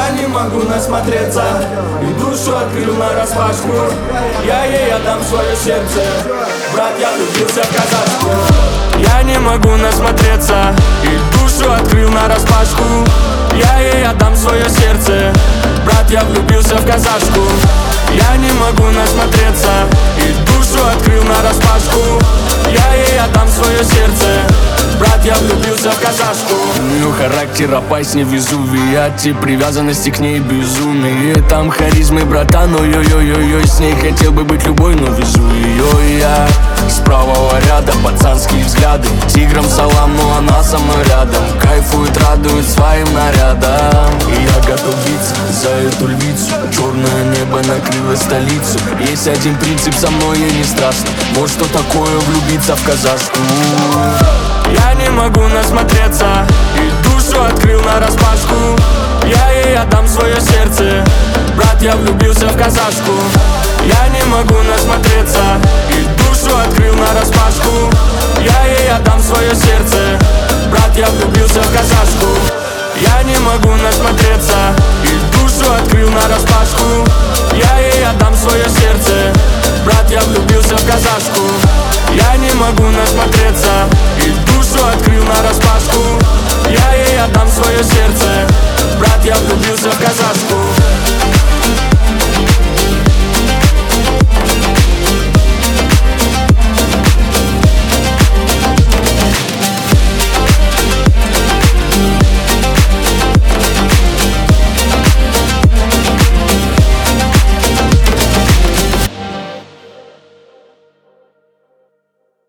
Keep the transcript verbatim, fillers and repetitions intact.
Я не могу насмотреться и душу открыл нараспашку. Я ей отдам свое сердце, брат, я влюбился в казашку. Я не могу насмотреться и душу открыл нараспашку. Я ей отдам свое сердце, брат, я влюбился в казашку. Я не могу насмотреться и душу открыл нараспашку. Я ей отдам свое сердце, брат, я влюбился в казашку. У нее характер опаснее Везувия, те привязанности к ней безумие. Там харизмы, братан, ой-ой-ой-ой. С ней хотел бы быть любой, но везу ее я. С правого ряда пацанские взгляды, тиграм салам, но она со мной рядом. Кайфует, радует своим нарядом. И я готов биться за эту львицу. Черное небо накрыло столицу. Есть один принцип, со мной ей не страшно. Вот что такое влюбиться в казашку. Я не могу насмотреться и душу открыл нараспашку. Я ей отдам свое сердце, брат, я влюбился в казашку. Я не могу насмотреться и душу открыл нараспашку. Я ей отдам свое сердце, брат, я влюбился в казашку.